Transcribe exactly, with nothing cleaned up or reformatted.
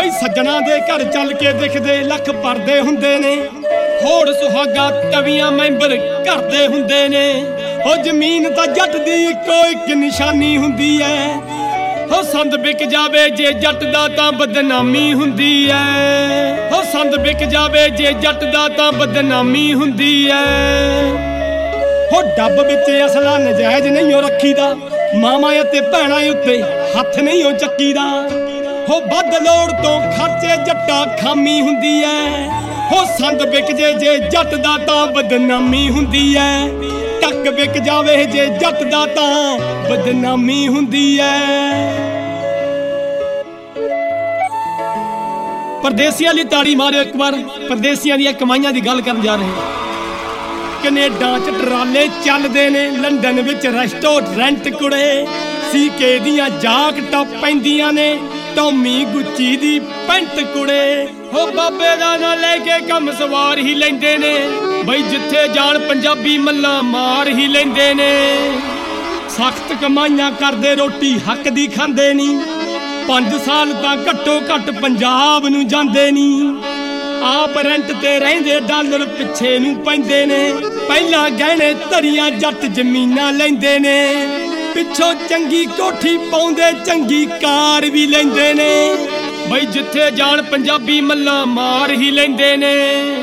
ਬਈ ਸੱਜਣਾ ਦੇ ਘਰ ਚੱਲ ਕੇ ਦਿਖਦੇ ਲੱਖ ਪਰਦੇ ਹੁੰਦੇ ਨੇ, ਹੋੜ ਸੁਹਾਗਾ ਤਵੀਆਂ ਮੈਂਬਰ ਘਰ ਦੇ ਹੁੰਦੇ ਨੇ। ਉਹ ਜ਼ਮੀਨ ਤਾਂ ਜੱਟ ਦੀ ਇੱਕੋ ਇੱਕ ਨਿਸ਼ਾਨੀ ਹੁੰਦੀ ਐ, ਹੋ ਸੰਦ ਵਿਕ ਜਾਵੇ ਜੇ ਜੱਟ ਦਾ ਤਾਂ ਬਦਨਾਮੀ ਹੁੰਦੀ ਐ, ਹੋ ਸੰਦ ਵਿਕ ਜਾਵੇ ਜੇ ਜੱਟ ਦਾ ਤਾਂ ਬਦਨਾਮੀ ਹੁੰਦੀ ਐ। ਹੋ ਡੱਬ ਵਿੱਚ ਅਸਲਾ ਨਜਾਇਜ਼ ਨਹੀਂ ਉਹ ਰੱਖੀਦਾ, ਮਾਵਾਂ ਅਤੇ ਭੈਣਾਂ ਉੱਤੇ ਹੱਥ ਨਹੀਂ ਉਹ ਚੱਕੀਦਾ। ਹੋ ਵੱਧ ਲੋੜ ਤੋਂ ਖਰਚੇ ਜੱਟਾ ਖਾਮੀ ਹੁੰਦੀ ਐ, ਹੋ ਸੰਦ ਵਿਕ ਜੇ ਜੇ ਜੱਟ ਦਾ ਤਾਂ ਬਦਨਾਮੀ ਹੁੰਦੀ ਐ, ਟੱਕ ਵਿਕ ਜਾਵੇ ਜੇ ਜੱਟ ਦਾ ਤਾਂ ਬਦਨਾਮੀ ਹੁੰਦੀ ਐ। ਪਰਦੇਸੀਆਂ ਲਈ ਤਾੜੀ ਮਾਰਿਓ ਇੱਕ ਵਾਰ, ਪਰਦੇਸੀਆਂ ਦੀਆਂ ਕਮਾਈਆਂ ਦੀ ਗੱਲ ਕਰਨ ਜਾ ਰਹੇ। ਕੈਨੇਡਾ ਚ ਟਰਾਲੇ ਚੱਲਦੇ ਨੇ, ਲੰਡਨ ਵਿੱਚ ਰੈਸਟੋਰੈਂਟ ਕੁੜੇ, ਸੀਕੇ ਦੀਆਂ ਜਾਕਟਾਂ ਪੈਂਦੀਆਂ ਨੇ, ਟੌਮੀ ਗੁੱਚੀ ਦੀ ਪੈਂਟ ਕੁੜੇ। ਹੋ ਬਾਬੇ ਦਾ ਨਾਂ ਲੈ ਕੇ ਕੰਮ ਸਵਾਰ ਹੀ ਲੈਂਦੇ ਨੇ, ਬਈ ਜਿੱਥੇ ਜਾਣ ਪੰਜਾਬੀ ਮੱਲਾਂ ਮਾਰ ਹੀ ਲੈਂਦੇ ਨੇ। ਸਖਤ ਕਮਾਈਆਂ ਕਰਦੇ ਰੋਟੀ ਹੱਕ ਦੀ ਖਾਂਦੇ ਨੀ, ਪੰਜ ਸਾਲ ਤਾਂ ਘੱਟੋ ਘੱਟ ਪੰਜਾਬ ਨੂੰ ਜਾਂਦੇ ਨੀ। ਆਪ ਰੈਂਟ ਤੇ ਰਹਿੰਦੇ ਡਾਲਰ ਪਿੱਛੇ ਨੂੰ ਪੈਂਦੇ ਨੇ, ਪਹਿਲਾਂ ਗਹਿਣੇ ਧਰੀਆਂ ਜੱਟ ਜ਼ਮੀਨਾਂ ਲੈਂਦੇ ਨੇ, ਪਿੱਛੋਂ ਚੰਗੀ ਕੋਠੀ ਪਾਉਂਦੇ ਚੰਗੀ ਕਾਰ ਵੀ ਲੈਂਦੇ ਨੇ, ਬਈ ਜਿੱਥੇ ਜਾਣ ਪੰਜਾਬੀ ਮੱਲਾਂ ਮਾਰ ਹੀ ਲੈਂਦੇ ਨੇ।